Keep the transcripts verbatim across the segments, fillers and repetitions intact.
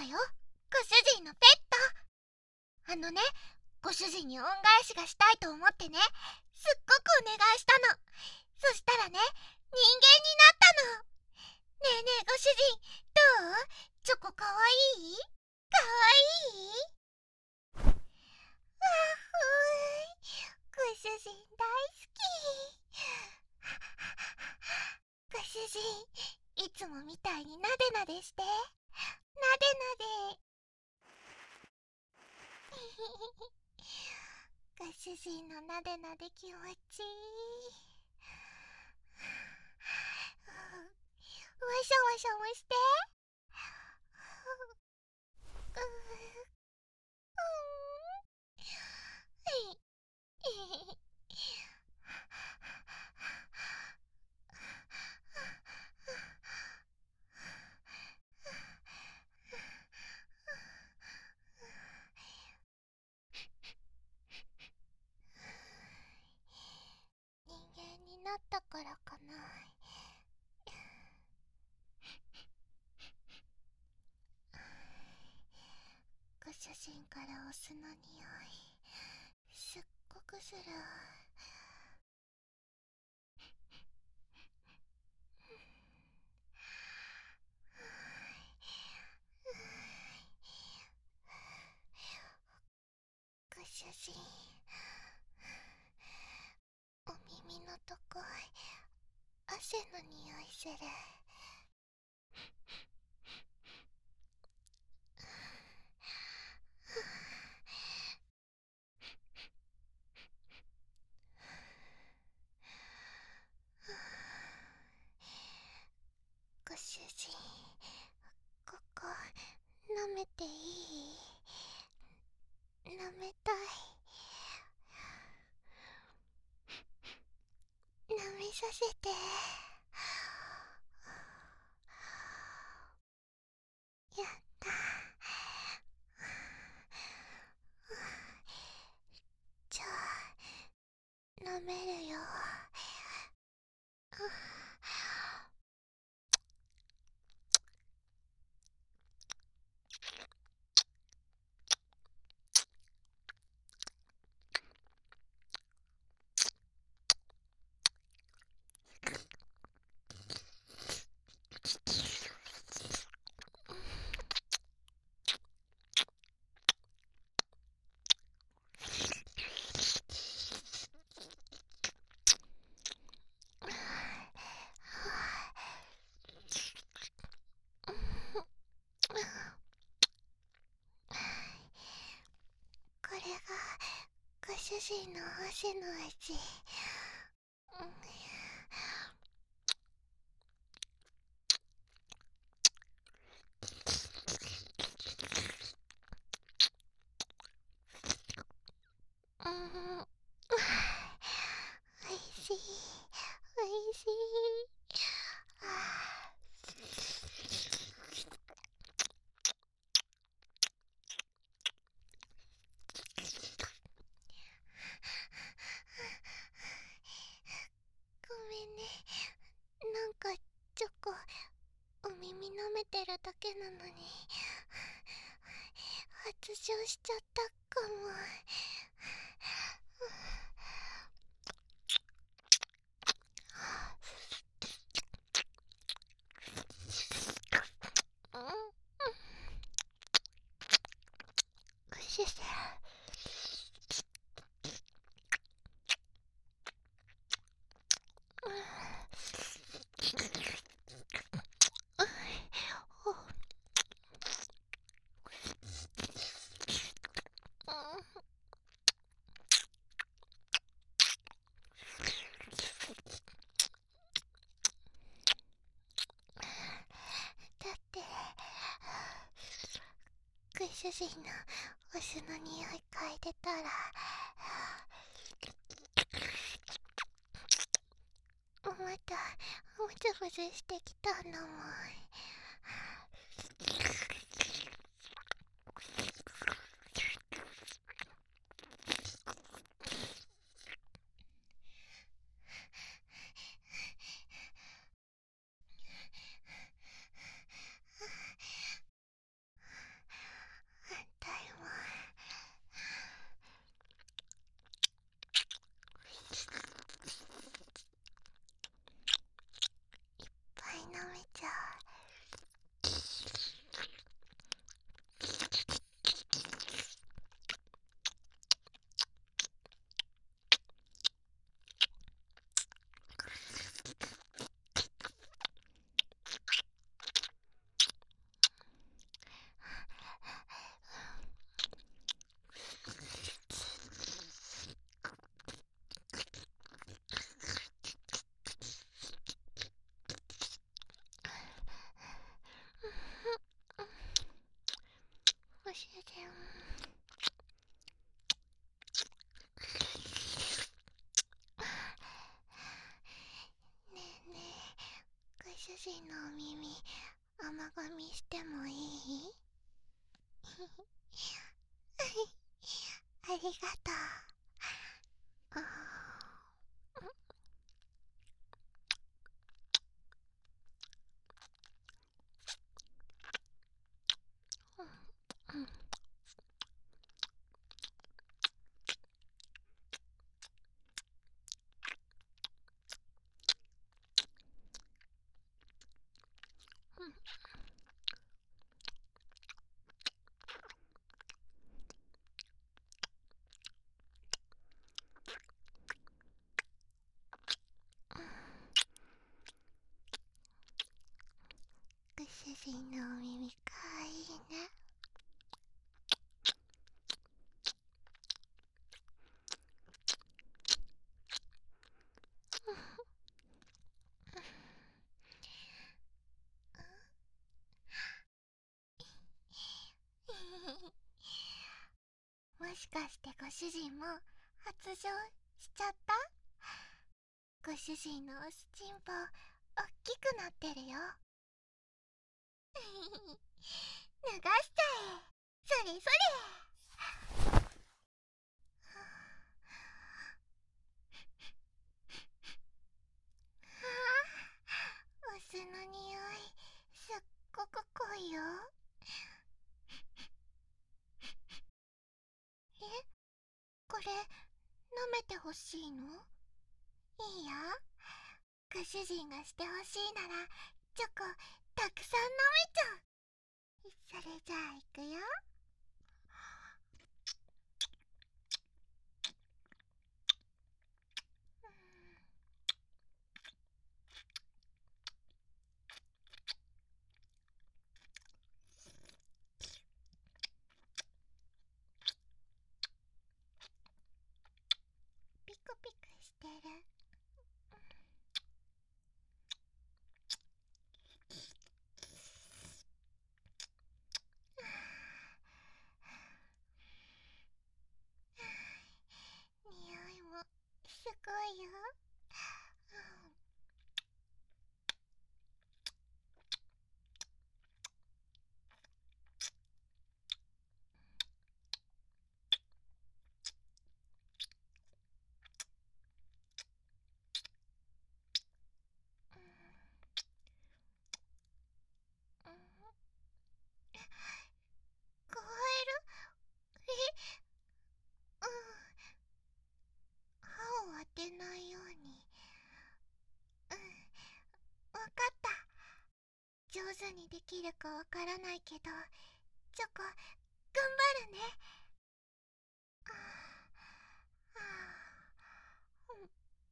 よ、ご主人のペット。あのね、ご主人に恩返しがしたいと思ってね、すっごくお願いしたの。そしたらね、人間になったの。ねえねえ、ご主人、どう？チョコかわいい？かわいい？わっほーい、ご主人大好き。ご主人、いつもみたいになでなでして。なでなで。ご主人のなでなで気持ちいい。わしゃわしゃもして。うーん。はい。人間になったからかな。ご主人からお酢の匂いすっごくする。ご主人、お耳のとこ汗の匂いする。ご主人、ここ舐めていい？舐めたい。舐めさせて。やった。じゃあ舐めるよ。これがご主人の汗の味。うん、おいしい、おいしい。ごめんね、なんかチョコお耳舐めてるだけなのに発症しちゃったかも。うん、ご主人、だってご主人のお酢の匂い嗅いでたらまたムズムズしてきたんだもん。 主人。ねえねえ、ご主人のお耳甘噛みしてもいい？ありがとう。あー、うん、ご主人のお耳かわいいね。もしかしてご主人も発情しちゃった？ご主人のおしちんぽおっきくなってるよ。流しちゃえ。それそれ。お酢の匂いすっごく濃いよ。え、これ舐めてほしいの？いいよ。ご主人がしてほしいならチョコたくさん飲めちゃう。それじゃあいくよ。ピクピクしてる。匂いもすごいよ。凍える？え、うん。歯を当てないように。うん、わかった。上手にできるかわからないけど、チョコ頑張るね。あーあー、うん。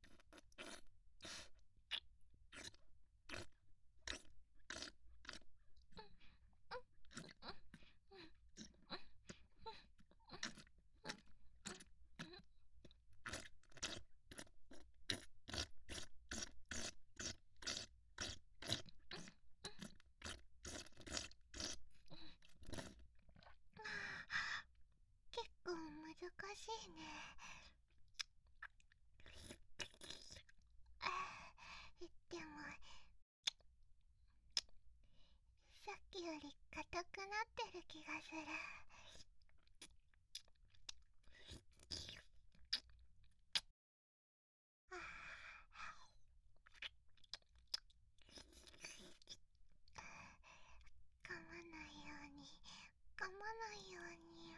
結構難しいね。あー、でもさっきより硬くなってる気がする。あー、噛まないように、噛まないように。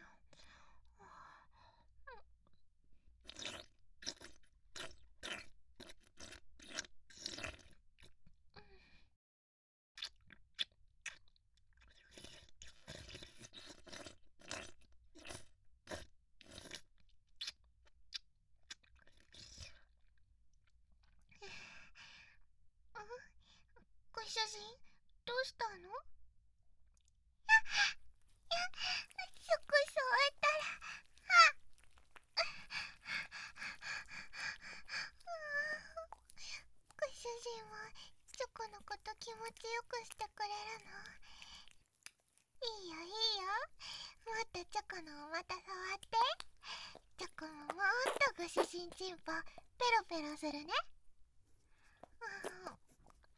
あ、ご主人どうしたの？いや、そこチョコのお股触って。チョコももっとご主人チンポペロペロするね。うん。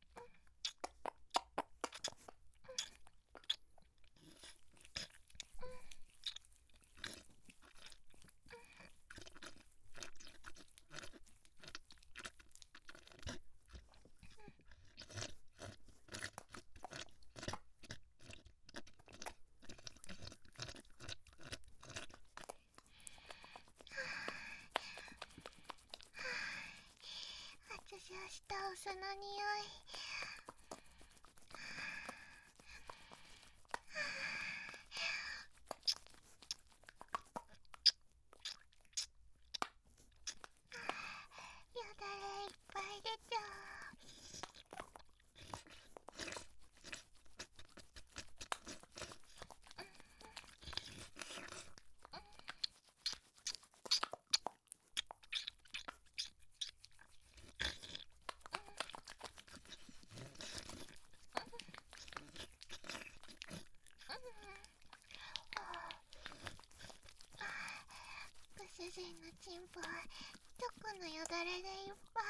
発症したお酢の匂い。よだれいっぱい出ちゃう。ご主人のチンポはチョコのよだれでいっぱい。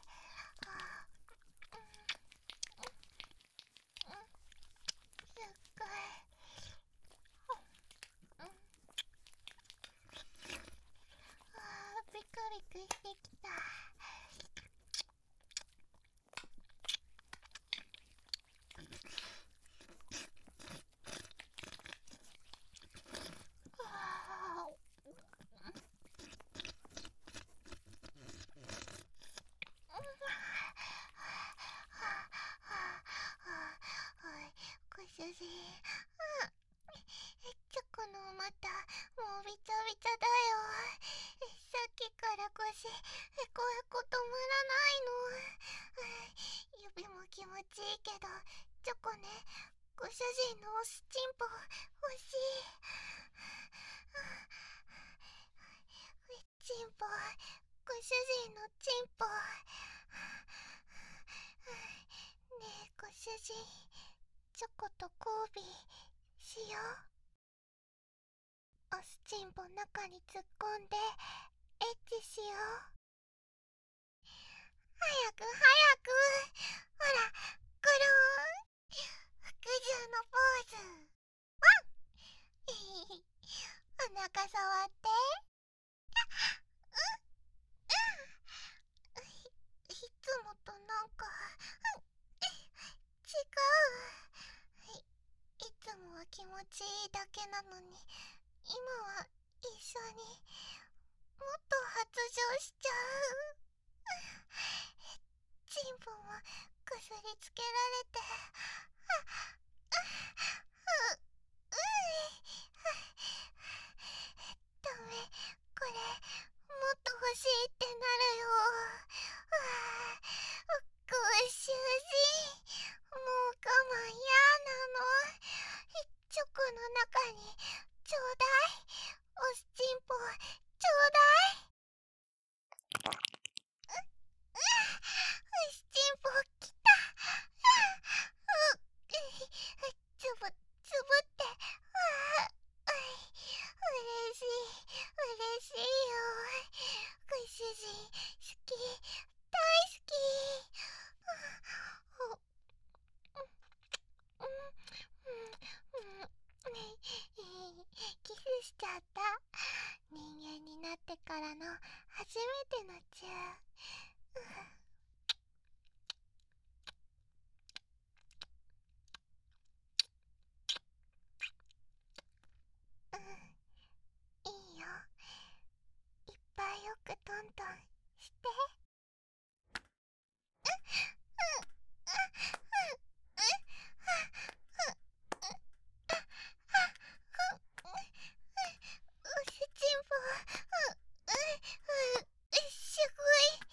すっごい。あー、ビクビクしてきた。ご主人、チョコのお股もうびちゃびちゃだよ。さっきから腰へこへこ止まらないの。指も気持ちいいけどチョコね、ご主人のおすチンポ欲しい。チンポ、ご主人のチンポ。ねえご主人、チョコと交尾しよう。おすチンポ中に突っ込んでエッチしよう。早く早く。ほら、くるーん。服従のポーズ。ワン。お腹触って。うんうん。いつもとなんか違う。いつもは気持ちいいだけなのに、今は一緒にもっと発情しちゃう。チンポもくすりつけられて、ダメ、これもっと欲しいってなるよ。ご主人、もう我慢やなの。チョコの中にちょうだい。おすチンポちょうだい。おすチンポきた。つぶつぶって。うれしい、うれしいよ。ご主人好き、大好き。キスしちゃった。人間になってからの初めてのチュー。うん、いいよ。いっぱいよくトントンして。おすチンポ、う、う、う、すごい。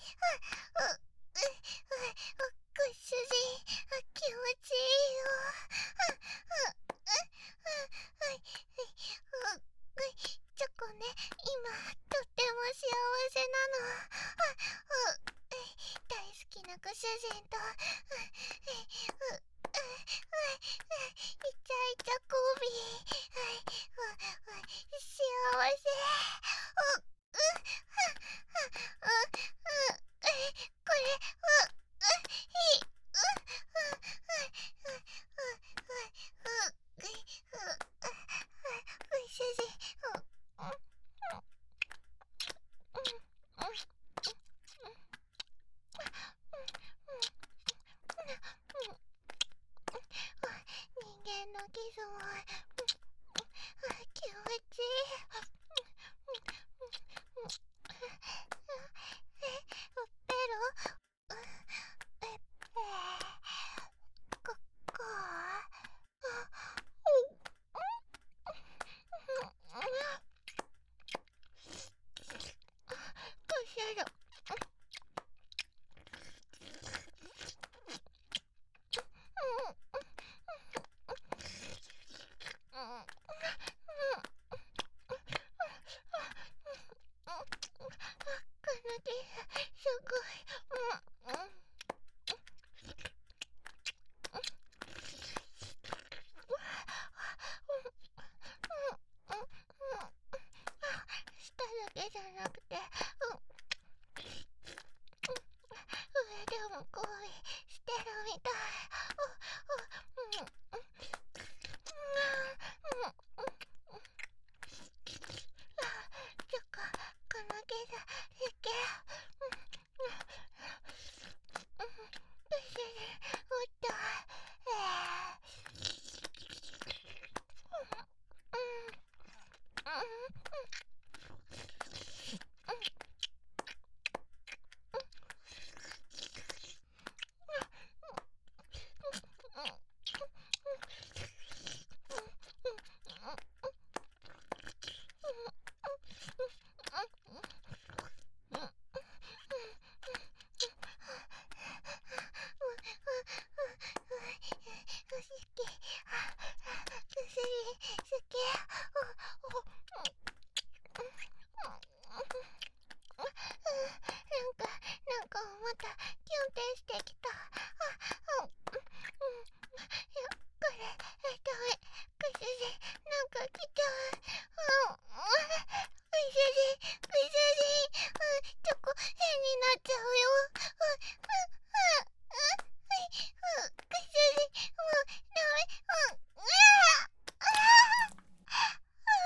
ちょ、うん、うん、ご主人、ご主人、うん、チョコ変になっちゃうよ。うん、うん、うん、うん、うん、ご主人、もうダメ、うん、うわあ、あ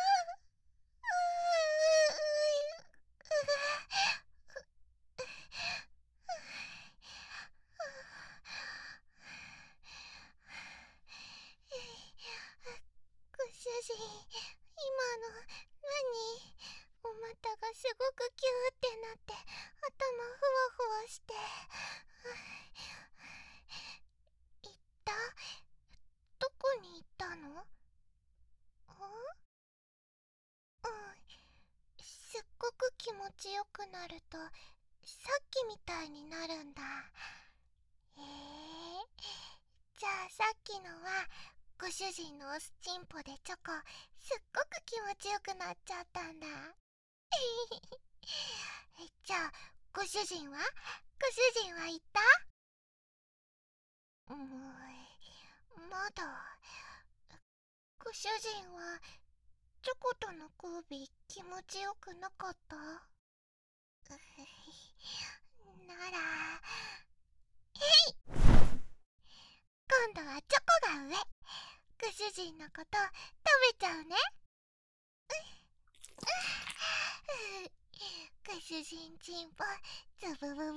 ご主人、今の何？お股がすごくキューってなって頭ふわふわして、行った？どこに行ったの？ん？うん、すっごく気持ちよくなるとさっきみたいになるんだ。へえ、じゃあさっきのはご主人のおすちんぽでチョコすっごく気持ちよくなっちゃったんだ。え、じゃあご主人はご主人は言った？うーん、まだ。ご主人はチョコとの交尾気持ちよくなかった？うふなら、今度はチョコが上。ご主人のこと食べちゃうね。ご主人ちんぽズブブブー。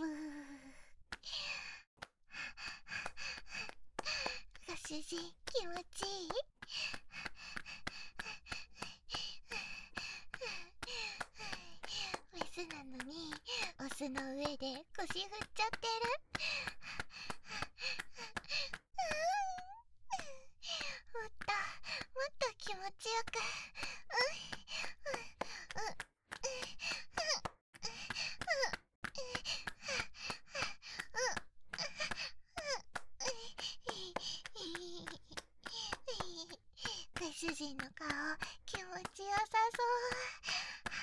ご主人気持ちいい？メスなのにオスの上で腰振っちゃってる。もっともっと気持ちよく。ご主人の顔気持ちよさそう。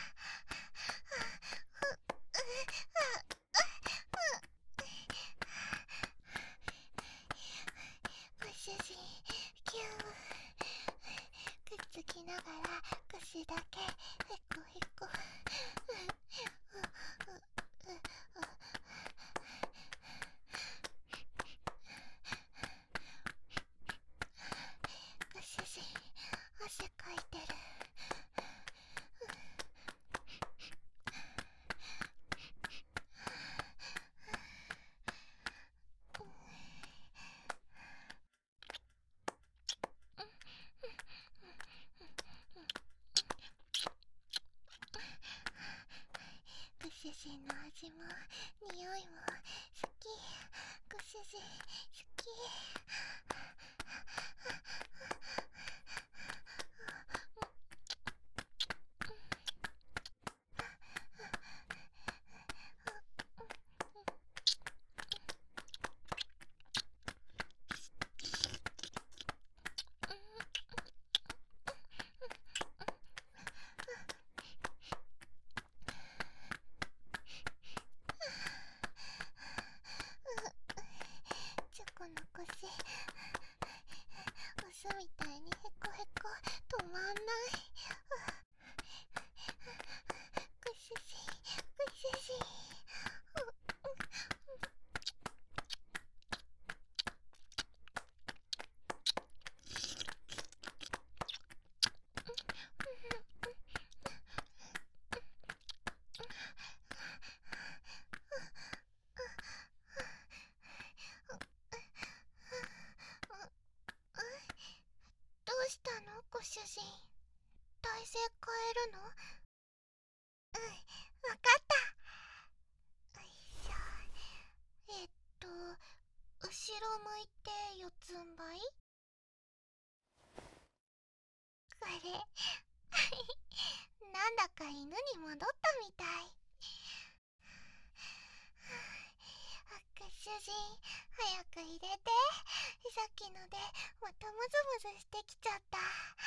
ご主人キュー、くっつきながら腰だけへこへこ。ご主人汗かいてる。ご主人の味も匂いも好き。ご主人好き。チョコの腰オスみたいにへこへこ止まんない。ご主人ご主人。どうしたのご主人、体勢変えるの？うん、わかった。よいしょ。えっと後ろ向いて四つん這い。これなんだか犬に戻ったみたい。ご主人早く入れて。さっきのでまたムズムズしてきちゃった。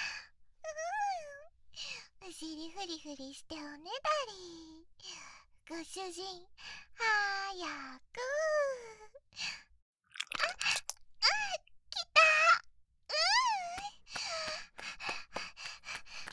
うん、お尻フリフリしておねだり。ご主人早く。あ、あ、来た。うん。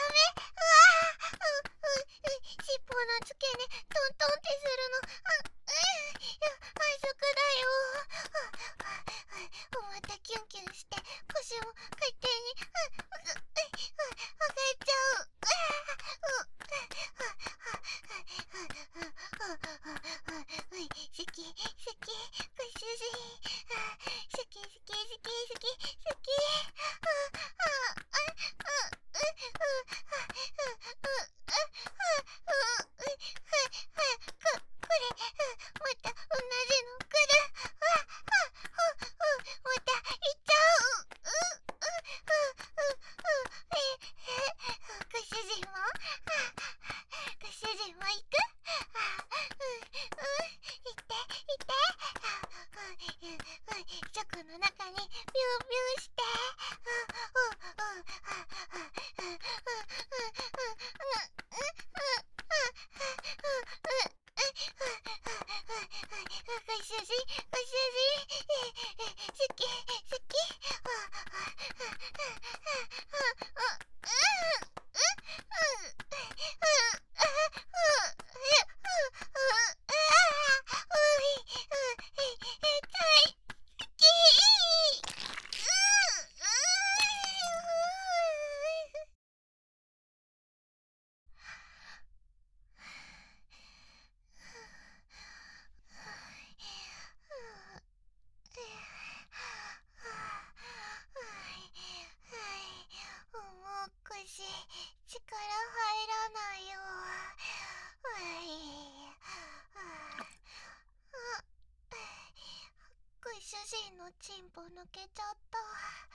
うわー、う、う、う、尻尾の付け根トントンってするの。あ、うん、反則だよ。あ、あ、またキュンキュンして腰も勝手にあ、う、う、う、上がっちゃう。うわー、う、うい、好き好きご主人、あ、好き好き好き好き好き、あ、あ、あ、あ、う、う、あ、う、う、あ、あ、う、う、は、は、こ、これ、また同じの来る。あ、あ、う、う、また行っちゃう。う、う、う、う、う、え、え、ご主人も、あ、ご主人も行く。あ、うん、うん、行って行って、あ、うん、うん、うん、チョコの中にビュービューして、うん、うん、うん、あ、あ、うん、うん、うん、うん、うん、うん、うん、うん、うん、うん、ご主人、ご主人、好き、好き、あ、あ、あ、あ、あ、もう腰、力入らないよ。はい。あ、ご主人のチンポ抜けちゃった。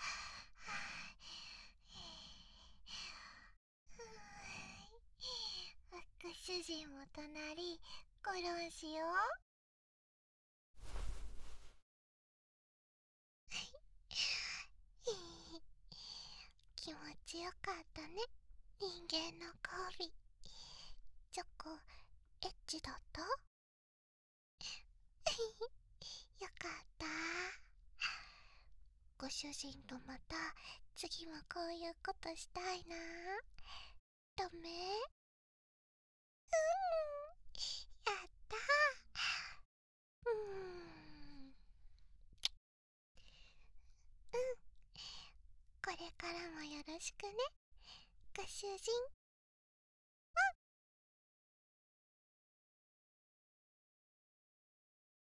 ご主人も隣、ゴロンしよう。気持ちよかったね、人間の交尾。チョコ、エッチだった？よかった。ご主人とまた次もこういうことしたいな。ダメ？うん、やった。うーん、うん、これからもよろしくね、ご主人。